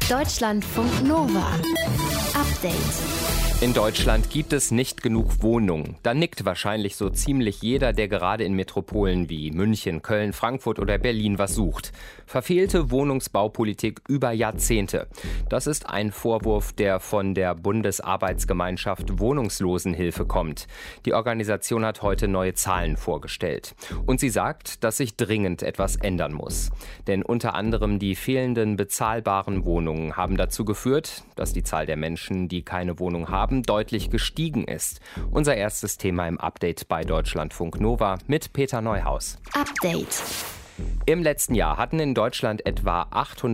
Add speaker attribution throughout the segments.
Speaker 1: Deutschlandfunk Nova. Update.
Speaker 2: In Deutschland gibt es nicht genug Wohnungen. Da nickt wahrscheinlich so ziemlich jeder, der gerade in Metropolen wie München, Köln, Frankfurt oder Berlin was sucht. Verfehlte Wohnungsbaupolitik über Jahrzehnte. Das ist ein Vorwurf, der von der Bundesarbeitsgemeinschaft Wohnungslosenhilfe kommt. Die Organisation hat heute neue Zahlen vorgestellt. Und sie sagt, dass sich dringend etwas ändern muss. Denn unter anderem die fehlenden bezahlbaren Wohnungen haben dazu geführt, dass die Zahl der Menschen, die keine Wohnung haben, deutlich gestiegen ist. Unser erstes Thema im Update bei Deutschlandfunk Nova mit Peter Neuhaus.
Speaker 1: Update.
Speaker 2: Im letzten Jahr hatten in Deutschland etwa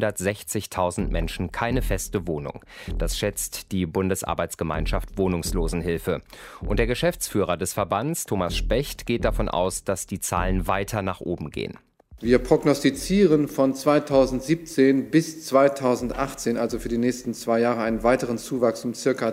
Speaker 2: 860.000 Menschen keine feste Wohnung. Das schätzt die Bundesarbeitsgemeinschaft Wohnungslosenhilfe. Und der Geschäftsführer des Verbands, Thomas Specht, geht davon aus, dass die Zahlen weiter nach oben gehen.
Speaker 3: Wir prognostizieren von 2017 bis 2018, also für die nächsten 2 Jahre, einen weiteren Zuwachs um ca.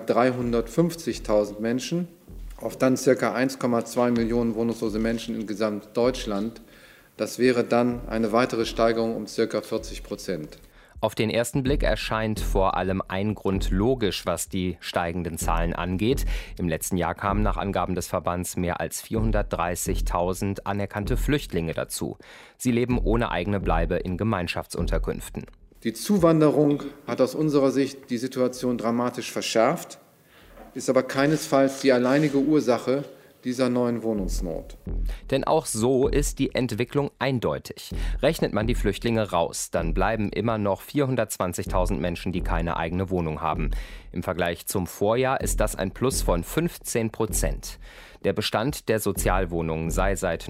Speaker 3: 350.000 Menschen, auf dann ca. 1,2 Millionen wohnungslose Menschen in Gesamtdeutschland. Das wäre dann eine weitere Steigerung um ca. 40%.
Speaker 2: Auf den ersten Blick erscheint vor allem ein Grund logisch, was die steigenden Zahlen angeht. Im letzten Jahr kamen nach Angaben des Verbands mehr als 430.000 anerkannte Flüchtlinge dazu. Sie leben ohne eigene Bleibe in Gemeinschaftsunterkünften.
Speaker 3: Die Zuwanderung hat aus unserer Sicht die Situation dramatisch verschärft, ist aber keinesfalls die alleinige Ursache dieser neuen Wohnungsnot.
Speaker 2: Denn auch so ist die Entwicklung eindeutig. Rechnet man die Flüchtlinge raus, dann bleiben immer noch 420.000 Menschen, die keine eigene Wohnung haben. Im Vergleich zum Vorjahr ist das ein Plus von 15%. Der Bestand der Sozialwohnungen sei seit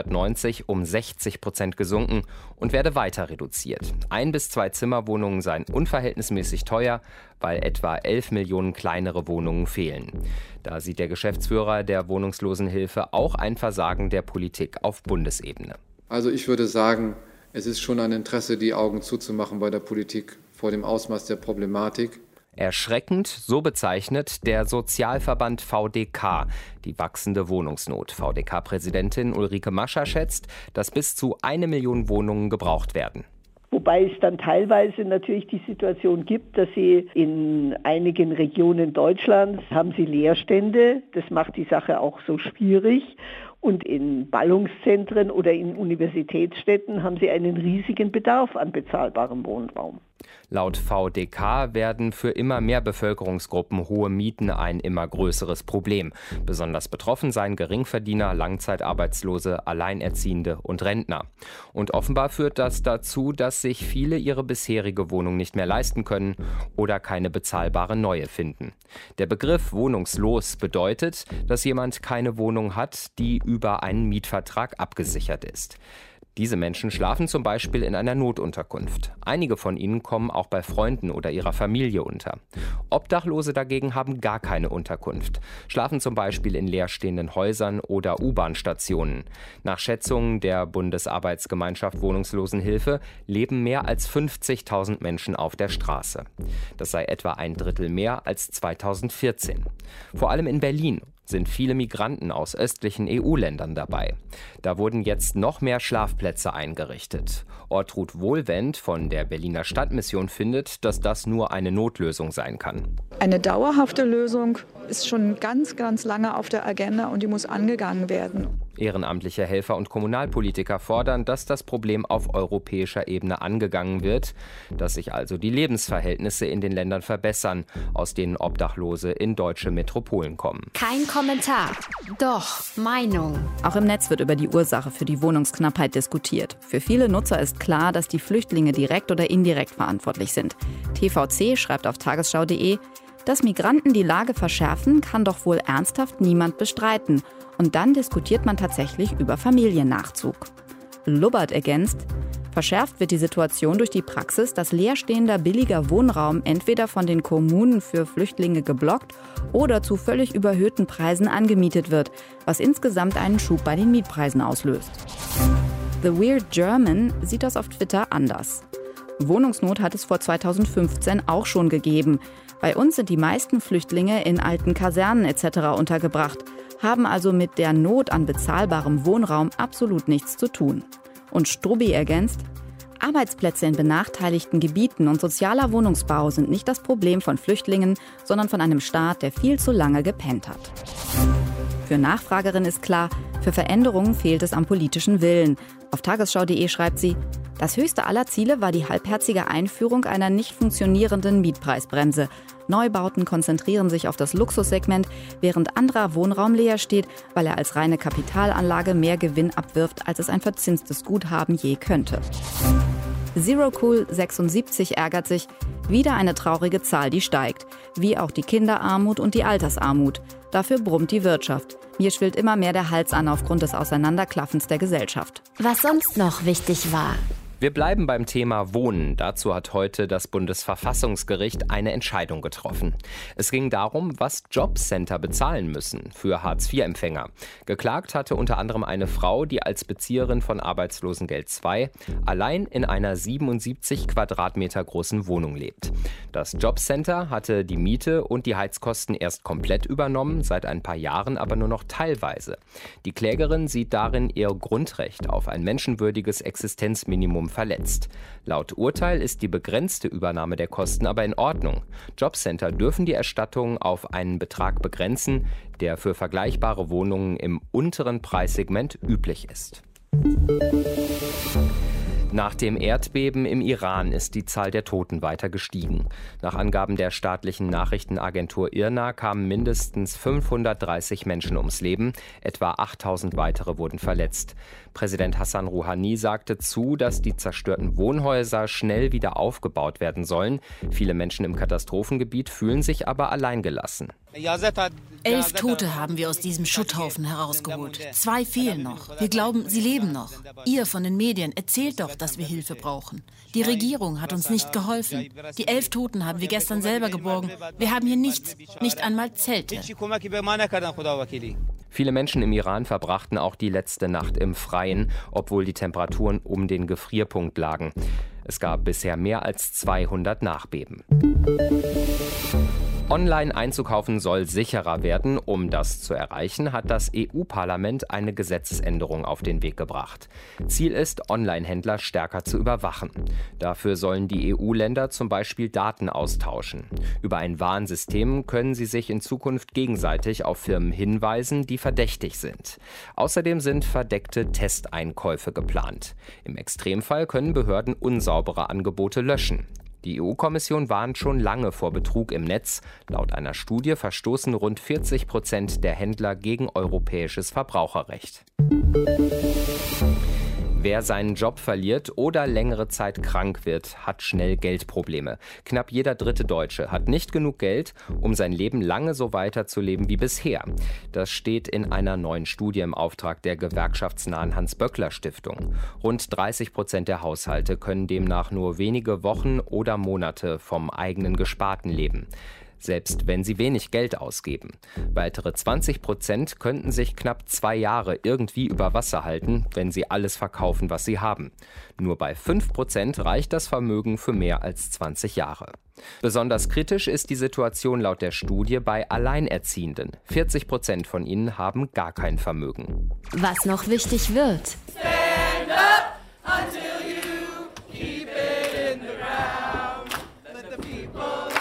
Speaker 2: 1990 um 60% gesunken und werde weiter reduziert. 1- bis 2-Zimmerwohnungen seien unverhältnismäßig teuer, weil etwa 11 Millionen kleinere Wohnungen fehlen. Da sieht der Geschäftsführer der Wohnungslosenhilfe auch ein Versagen der Politik auf Bundesebene.
Speaker 3: Also ich würde sagen, es ist schon ein Interesse, die Augen zuzumachen bei der Politik vor dem Ausmaß der Problematik.
Speaker 2: Erschreckend, so bezeichnet der Sozialverband VDK die wachsende Wohnungsnot. VDK-Präsidentin Ulrike Mascher schätzt, dass bis zu 1 Million Wohnungen gebraucht werden.
Speaker 4: Wobei es dann teilweise natürlich die Situation gibt, dass sie in einigen Regionen Deutschlands haben sie Leerstände. Das macht die Sache auch so schwierig. Und in Ballungszentren oder in Universitätsstädten haben sie einen riesigen Bedarf an bezahlbarem Wohnraum.
Speaker 2: Laut VDK werden für immer mehr Bevölkerungsgruppen hohe Mieten ein immer größeres Problem. Besonders betroffen seien Geringverdiener, Langzeitarbeitslose, Alleinerziehende und Rentner. Und offenbar führt das dazu, dass sich viele ihre bisherige Wohnung nicht mehr leisten können oder keine bezahlbare neue finden. Der Begriff wohnungslos bedeutet, dass jemand keine Wohnung hat, die über einen Mietvertrag abgesichert ist. Diese Menschen schlafen zum Beispiel in einer Notunterkunft. Einige von ihnen kommen auch bei Freunden oder ihrer Familie unter. Obdachlose dagegen haben gar keine Unterkunft, schlafen zum Beispiel in leerstehenden Häusern oder U-Bahn-Stationen. Nach Schätzungen der Bundesarbeitsgemeinschaft Wohnungslosenhilfe leben mehr als 50.000 Menschen auf der Straße. Das sei etwa 1/3 mehr als 2014. Vor allem in Berlin sind viele Migranten aus östlichen EU-Ländern dabei. Da wurden jetzt noch mehr Schlafplätze eingerichtet. Ortrud Wohlwend von der Berliner Stadtmission findet, dass das nur eine Notlösung sein kann.
Speaker 5: Eine dauerhafte Lösung ist schon ganz, ganz lange auf der Agenda und die muss angegangen werden.
Speaker 2: Ehrenamtliche Helfer und Kommunalpolitiker fordern, dass das Problem auf europäischer Ebene angegangen wird, dass sich also die Lebensverhältnisse in den Ländern verbessern, aus denen Obdachlose in deutsche Metropolen kommen.
Speaker 1: Kein Kommentar, doch Meinung.
Speaker 6: Auch im Netz wird über die Ursache für die Wohnungsknappheit diskutiert. Für viele Nutzer ist klar, dass die Flüchtlinge direkt oder indirekt verantwortlich sind. TVC schreibt auf tagesschau.de, dass Migranten die Lage verschärfen, kann doch wohl ernsthaft niemand bestreiten. Und dann diskutiert man tatsächlich über Familiennachzug. Lubbert ergänzt, verschärft wird die Situation durch die Praxis, dass leerstehender billiger Wohnraum entweder von den Kommunen für Flüchtlinge geblockt oder zu völlig überhöhten Preisen angemietet wird, was insgesamt einen Schub bei den Mietpreisen auslöst. The Weird German sieht das auf Twitter anders. Wohnungsnot hat es vor 2015 auch schon gegeben. Bei uns sind die meisten Flüchtlinge in alten Kasernen etc. untergebracht, haben also mit der Not an bezahlbarem Wohnraum absolut nichts zu tun. Und Strubbi ergänzt, Arbeitsplätze in benachteiligten Gebieten und sozialer Wohnungsbau sind nicht das Problem von Flüchtlingen, sondern von einem Staat, der viel zu lange gepennt hat. Für Nachfragerin ist klar, für Veränderungen fehlt es am politischen Willen. Auf tagesschau.de schreibt sie, das höchste aller Ziele war die halbherzige Einführung einer nicht funktionierenden Mietpreisbremse. Neubauten konzentrieren sich auf das Luxussegment, während anderer Wohnraum leer steht, weil er als reine Kapitalanlage mehr Gewinn abwirft, als es ein verzinstes Guthaben je könnte. ZeroCool76 ärgert sich, wieder eine traurige Zahl, die steigt. Wie auch die Kinderarmut und die Altersarmut. Dafür brummt die Wirtschaft. Mir schwillt immer mehr der Hals an aufgrund des Auseinanderklaffens der Gesellschaft.
Speaker 1: Was sonst noch wichtig war.
Speaker 2: Wir bleiben beim Thema Wohnen. Dazu hat heute das Bundesverfassungsgericht eine Entscheidung getroffen. Es ging darum, was Jobcenter bezahlen müssen für Hartz-IV-Empfänger. Geklagt hatte unter anderem eine Frau, die als Bezieherin von Arbeitslosengeld II allein in einer 77 Quadratmeter großen Wohnung lebt. Das Jobcenter hatte die Miete und die Heizkosten erst komplett übernommen, seit ein paar Jahren aber nur noch teilweise. Die Klägerin sieht darin ihr Grundrecht auf ein menschenwürdiges Existenzminimum verletzt. Laut Urteil ist die begrenzte Übernahme der Kosten aber in Ordnung. Jobcenter dürfen die Erstattung auf einen Betrag begrenzen, der für vergleichbare Wohnungen im unteren Preissegment üblich ist. Nach dem Erdbeben im Iran ist die Zahl der Toten weiter gestiegen. Nach Angaben der staatlichen Nachrichtenagentur IRNA kamen mindestens 530 Menschen ums Leben, etwa 8000 weitere wurden verletzt. Präsident Hassan Rouhani sagte zu, dass die zerstörten Wohnhäuser schnell wieder aufgebaut werden sollen. Viele Menschen im Katastrophengebiet fühlen sich aber alleingelassen.
Speaker 7: 11 Tote haben wir aus diesem Schutthaufen herausgeholt. 2 fehlen noch. Wir glauben, sie leben noch. Ihr von den Medien erzählt doch, dass wir Hilfe brauchen. Die Regierung hat uns nicht geholfen. Die 11 Toten haben wir gestern selber geborgen. Wir haben hier nichts, nicht einmal Zelte.
Speaker 2: Viele Menschen im Iran verbrachten auch die letzte Nacht im Freien, obwohl die Temperaturen um den Gefrierpunkt lagen. Es gab bisher mehr als 200 Nachbeben. Online einzukaufen soll sicherer werden. Um das zu erreichen, hat das EU-Parlament eine Gesetzesänderung auf den Weg gebracht. Ziel ist, Online-Händler stärker zu überwachen. Dafür sollen die EU-Länder zum Beispiel Daten austauschen. Über ein Warnsystem können sie sich in Zukunft gegenseitig auf Firmen hinweisen, die verdächtig sind. Außerdem sind verdeckte Testeinkäufe geplant. Im Extremfall können Behörden unsaubere Angebote löschen. Die EU-Kommission warnt schon lange vor Betrug im Netz. Laut einer Studie verstoßen rund 40% der Händler gegen europäisches Verbraucherrecht. Wer seinen Job verliert oder längere Zeit krank wird, hat schnell Geldprobleme. Knapp jeder dritte Deutsche hat nicht genug Geld, um sein Leben lange so weiterzuleben wie bisher. Das steht in einer neuen Studie im Auftrag der gewerkschaftsnahen Hans-Böckler-Stiftung. Rund 30% der Haushalte können demnach nur wenige Wochen oder Monate vom eigenen Gesparten leben. Selbst wenn sie wenig Geld ausgeben. Weitere 20% könnten sich knapp 2 Jahre irgendwie über Wasser halten, wenn sie alles verkaufen, was sie haben. Nur bei 5% reicht das Vermögen für mehr als 20 Jahre. Besonders kritisch ist die Situation laut der Studie bei Alleinerziehenden. 40% von ihnen haben gar kein Vermögen.
Speaker 1: Was noch wichtig wird.
Speaker 8: Stand up until you keep it in the ground. Let the people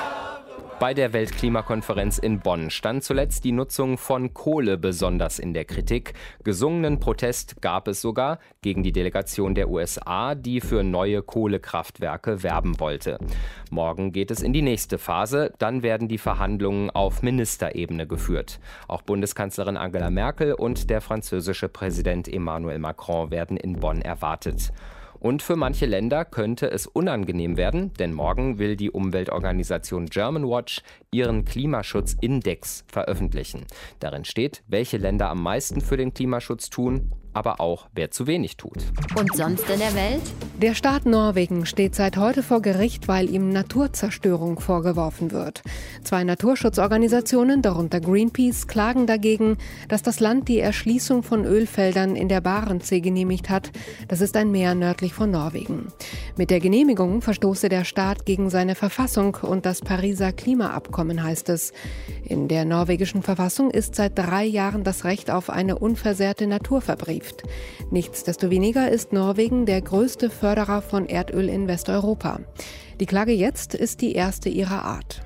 Speaker 2: Bei der Weltklimakonferenz in Bonn stand zuletzt die Nutzung von Kohle besonders in der Kritik. Gesungenen Protest gab es sogar gegen die Delegation der USA, die für neue Kohlekraftwerke werben wollte. Morgen geht es in die nächste Phase, dann werden die Verhandlungen auf Ministerebene geführt. Auch Bundeskanzlerin Angela Merkel und der französische Präsident Emmanuel Macron werden in Bonn erwartet. Und für manche Länder könnte es unangenehm werden, denn morgen will die Umweltorganisation Germanwatch ihren Klimaschutzindex veröffentlichen. Darin steht, welche Länder am meisten für den Klimaschutz tun, aber auch wer zu wenig tut.
Speaker 1: Und sonst in der Welt?
Speaker 9: Der Staat Norwegen steht seit heute vor Gericht, weil ihm Naturzerstörung vorgeworfen wird. 2 Naturschutzorganisationen, darunter Greenpeace, klagen dagegen, dass das Land die Erschließung von Ölfeldern in der Barentssee genehmigt hat. Das ist ein Meer nördlich von Norwegen. Mit der Genehmigung verstoße der Staat gegen seine Verfassung und das Pariser Klimaabkommen, heißt es. In der norwegischen Verfassung ist seit 3 Jahren das Recht auf eine unversehrte Natur verbrieft. bekämpft. Nichtsdestoweniger ist Norwegen der größte Förderer von Erdöl in Westeuropa. Die Klage jetzt ist die erste ihrer Art.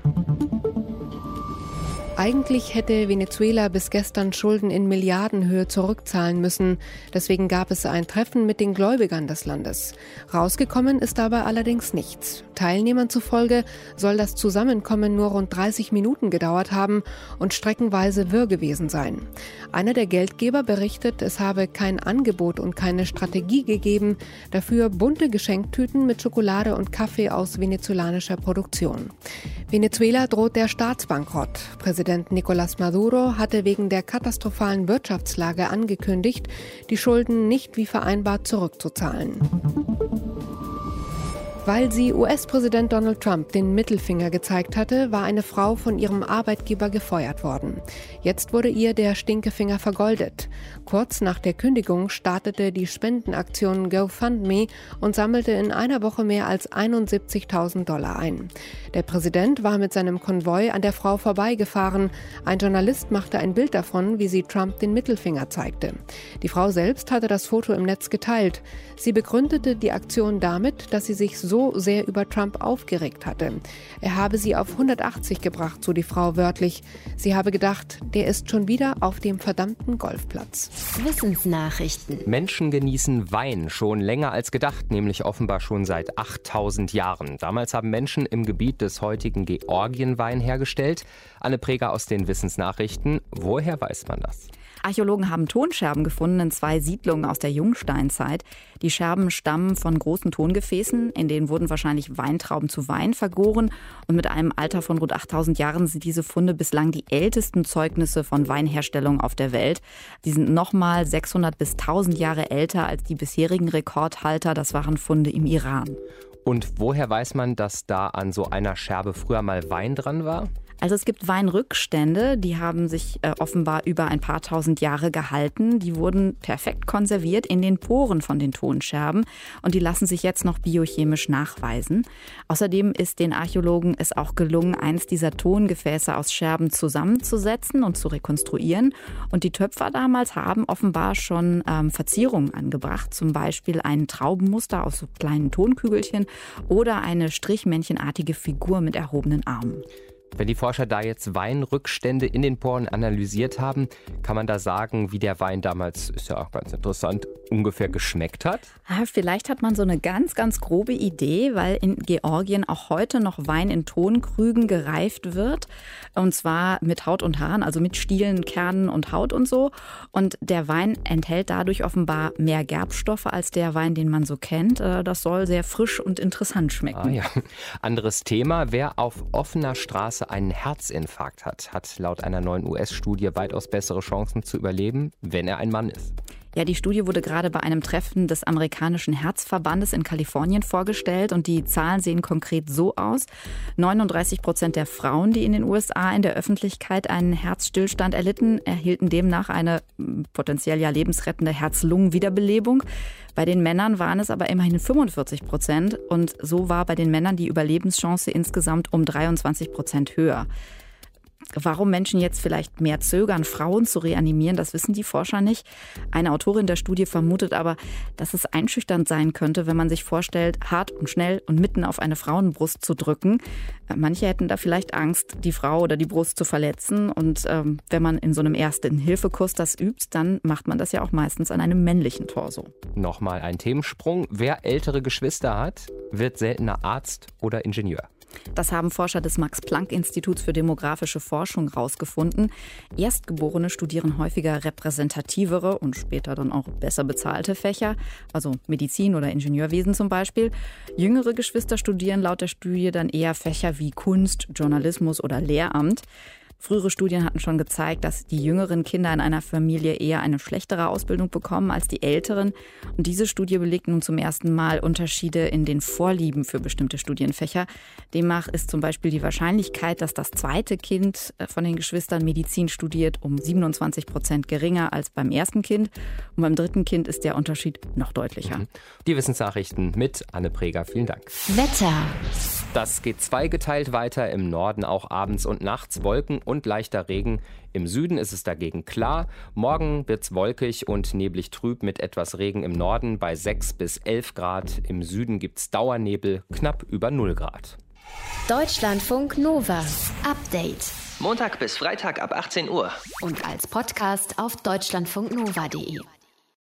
Speaker 9: Eigentlich hätte Venezuela bis gestern Schulden in Milliardenhöhe zurückzahlen müssen. Deswegen gab es ein Treffen mit den Gläubigern des Landes. Rausgekommen ist dabei allerdings nichts. Teilnehmern zufolge soll das Zusammenkommen nur rund 30 Minuten gedauert haben und streckenweise wirr gewesen sein. Einer der Geldgeber berichtet, es habe kein Angebot und keine Strategie gegeben, dafür bunte Geschenktüten mit Schokolade und Kaffee aus venezolanischer Produktion. Venezuela droht der Staatsbankrott. Präsident Nicolás Maduro hatte wegen der katastrophalen Wirtschaftslage angekündigt, die Schulden nicht wie vereinbart zurückzuzahlen. Weil sie US-Präsident Donald Trump den Mittelfinger gezeigt hatte, war eine Frau von ihrem Arbeitgeber gefeuert worden. Jetzt wurde ihr der Stinkefinger vergoldet. Kurz nach der Kündigung startete die Spendenaktion GoFundMe und sammelte in einer Woche mehr als $71.000 ein. Der Präsident war mit seinem Konvoi an der Frau vorbeigefahren. Ein Journalist machte ein Bild davon, wie sie Trump den Mittelfinger zeigte. Die Frau selbst hatte das Foto im Netz geteilt. Sie begründete die Aktion damit, dass sie sich so sehr über Trump aufgeregt hatte. Er habe sie auf 180 gebracht, so die Frau wörtlich. Sie habe gedacht, der ist schon wieder auf dem verdammten Golfplatz.
Speaker 1: Wissensnachrichten.
Speaker 2: Menschen genießen Wein schon länger als gedacht, nämlich offenbar schon seit 8000 Jahren. Damals haben Menschen im Gebiet des heutigen Georgien Wein hergestellt. Anne Preger aus den Wissensnachrichten. Woher weiß man das?
Speaker 6: Archäologen haben Tonscherben gefunden in 2 Siedlungen aus der Jungsteinzeit. Die Scherben stammen von großen Tongefäßen, in denen wurden wahrscheinlich Weintrauben zu Wein vergoren. Und mit einem Alter von rund 8000 Jahren sind diese Funde bislang die ältesten Zeugnisse von Weinherstellung auf der Welt. Die sind nochmal 600 bis 1000 Jahre älter als die bisherigen Rekordhalter. Das waren Funde im Iran.
Speaker 2: Und woher weiß man, dass da an so einer Scherbe früher mal Wein dran war?
Speaker 6: Also es gibt Weinrückstände, die haben sich offenbar über ein paar tausend Jahre gehalten. Die wurden perfekt konserviert in den Poren von den Tonscherben und die lassen sich jetzt noch biochemisch nachweisen. Außerdem ist den Archäologen es auch gelungen, eins dieser Tongefäße aus Scherben zusammenzusetzen und zu rekonstruieren. Und die Töpfer damals haben offenbar schon Verzierungen angebracht, zum Beispiel ein Traubenmuster aus so kleinen Tonkügelchen oder eine strichmännchenartige Figur mit erhobenen Armen.
Speaker 2: Wenn die Forscher da jetzt Weinrückstände in den Poren analysiert haben, kann man da sagen, wie der Wein damals, ist ja auch ganz interessant, ungefähr geschmeckt hat?
Speaker 6: Vielleicht hat man so eine ganz, ganz grobe Idee, weil in Georgien auch heute noch Wein in Tonkrügen gereift wird. Und zwar mit Haut und Haaren, also mit Stielen, Kernen und Haut und so. Und der Wein enthält dadurch offenbar mehr Gerbstoffe als der Wein, den man so kennt. Das soll sehr frisch und interessant schmecken.
Speaker 2: Ah, ja. Anderes Thema, wer auf offener Straße einen Herzinfarkt hat, hat laut einer neuen US-Studie weitaus bessere Chancen zu überleben, wenn er ein Mann ist.
Speaker 6: Ja, die Studie wurde gerade bei einem Treffen des amerikanischen Herzverbandes in Kalifornien vorgestellt und die Zahlen sehen konkret so aus. 39% der Frauen, die in den USA in der Öffentlichkeit einen Herzstillstand erlitten, erhielten demnach eine potenziell ja lebensrettende Herz-Lungen-Wiederbelebung. Bei den Männern waren es aber immerhin 45% und so war bei den Männern die Überlebenschance insgesamt um 23% höher. Warum Menschen jetzt vielleicht mehr zögern, Frauen zu reanimieren, das wissen die Forscher nicht. Eine Autorin der Studie vermutet aber, dass es einschüchternd sein könnte, wenn man sich vorstellt, hart und schnell und mitten auf eine Frauenbrust zu drücken. Manche hätten da vielleicht Angst, die Frau oder die Brust zu verletzen. Und wenn man in so einem Erste-Hilfe-Kurs das übt, dann macht man das ja auch meistens an einem männlichen Torso.
Speaker 2: Nochmal ein Themensprung. Wer ältere Geschwister hat, wird seltener Arzt oder Ingenieur.
Speaker 6: Das haben Forscher des Max-Planck-Instituts für demografische Forschung herausgefunden. Erstgeborene studieren häufiger repräsentativere und später dann auch besser bezahlte Fächer, also Medizin oder Ingenieurwesen zum Beispiel. Jüngere Geschwister studieren laut der Studie dann eher Fächer wie Kunst, Journalismus oder Lehramt. Frühere Studien hatten schon gezeigt, dass die jüngeren Kinder in einer Familie eher eine schlechtere Ausbildung bekommen als die älteren. Und diese Studie belegt nun zum ersten Mal Unterschiede in den Vorlieben für bestimmte Studienfächer. Demnach ist zum Beispiel die Wahrscheinlichkeit, dass das zweite Kind von den Geschwistern Medizin studiert, um 27% geringer als beim ersten Kind. Und beim dritten Kind ist der Unterschied noch deutlicher.
Speaker 2: Die Wissensnachrichten mit Anne Preger. Vielen Dank.
Speaker 1: Wetter.
Speaker 2: Das geht zweigeteilt weiter, im Norden auch abends und nachts Wolken und leichter Regen. Im Süden ist es dagegen klar. Morgen wird's wolkig und neblig trüb mit etwas Regen im Norden bei 6 bis 11 Grad. Im Süden gibt's Dauernebel, knapp über 0 Grad.
Speaker 1: Deutschlandfunk Nova. Update.
Speaker 10: Montag bis Freitag ab 18 Uhr.
Speaker 1: Und als Podcast auf deutschlandfunknova.de.